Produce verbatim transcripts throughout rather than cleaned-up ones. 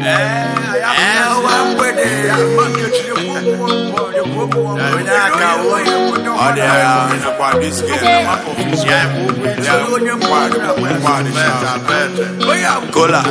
Cola,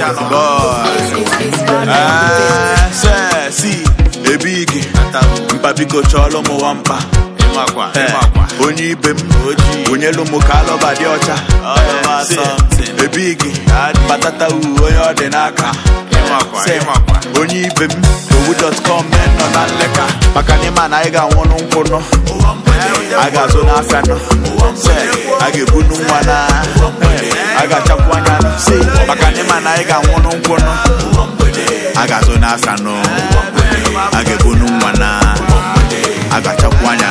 see, a big Mpabiko Cholo Mwampa. Only Bim, Unyelu Mukalo Badiocha. A big Patata Uyo Denaka. Only Bim, who dot com men on Aleka. Pakanima Naiga one on Kono. I got Zona Fano. I get Bunumana. I got Chapuana. See, Pakanima Naiga one on Kono. I got Zona Fano. I get Bunumana. I got Chapuana.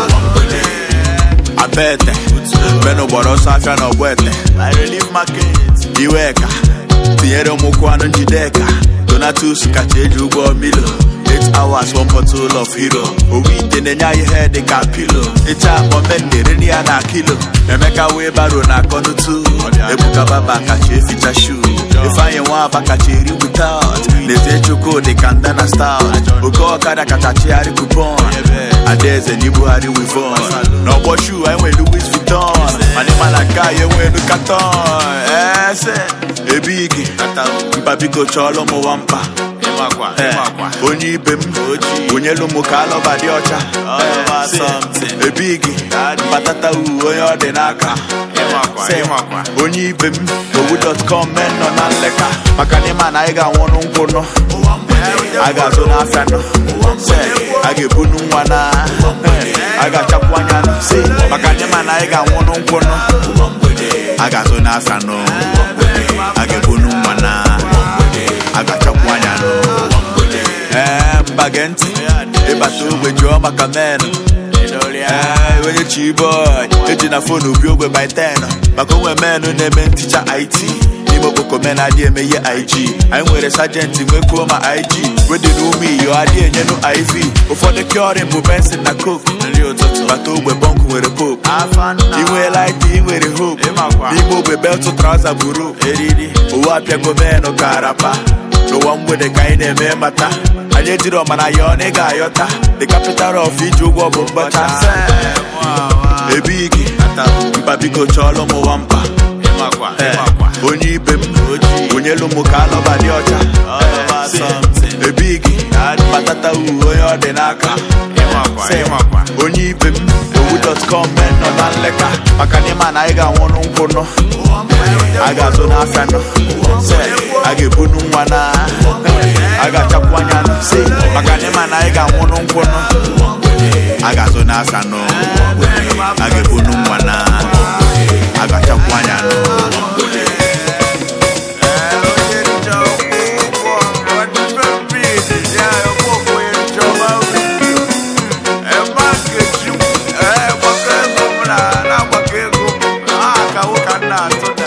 I bet Beno Borosa Fano Wete. I relieve my kids. Iweka Piero Mukwano Jideka Donatus Kacheju Bo Milo. Eight hours, one bottle of hero. We didn't know you had the capillo. It's a moment, they really are a kilo. Emeka way barona kono too. Ebuka baba kache fita shoe. If I want bakacheri without, they say choko they can dana style. Uko kada katachi ari coupon. Adez and Ibuhari with on. No what shoe I wear Louis Vuitton. Mani malaka you wear the carton. Yes, a big Mpabiko Cholo Mwampa. Only Bim, Unyelu Mukalo Badiocha. A big Patata Uyo Denaka. Only Bim, who dot com men on Aleka. Pakanima Naiga one on Kono. I got Zona Fano. I get Bunumana. I got Chapuana. See, Pakanima Naiga one on Kono. I got Zona Fano. I get Bunumana. I got Chapuana. Bagenti, Ebatu with your Macaman. When you cheap boy, it's a phone of you by ten. Bako man who name teacher I T. Nimo men idea me I G. I'm with a sergeant in Wekoma I G. When they know me, your idea, you know I V. Before the cure in Bubens in a cook. Bato with Bonk with a poop. You will like me with a hoop. Nimo with belt to trouser buru. Who are Piago man or Carapa? No one with a kind of mata. I did it on my nigga Yota, the capital of Fiju Bombata. A big Mpabiko Cholo Mwampa. Only Bim, Unyelu Mukalo Badiocha. A big Patata Uyo Denaka. Only Bim, who dot com men on Aleka. Pakanima Naiga one on Kono. I got Zona Fano. I get Bunumana. I got Chapuana. See, Pakanima Naiga one on Kono. I got Zona Fano. I get Bunumana. I got Chapuana. Nah,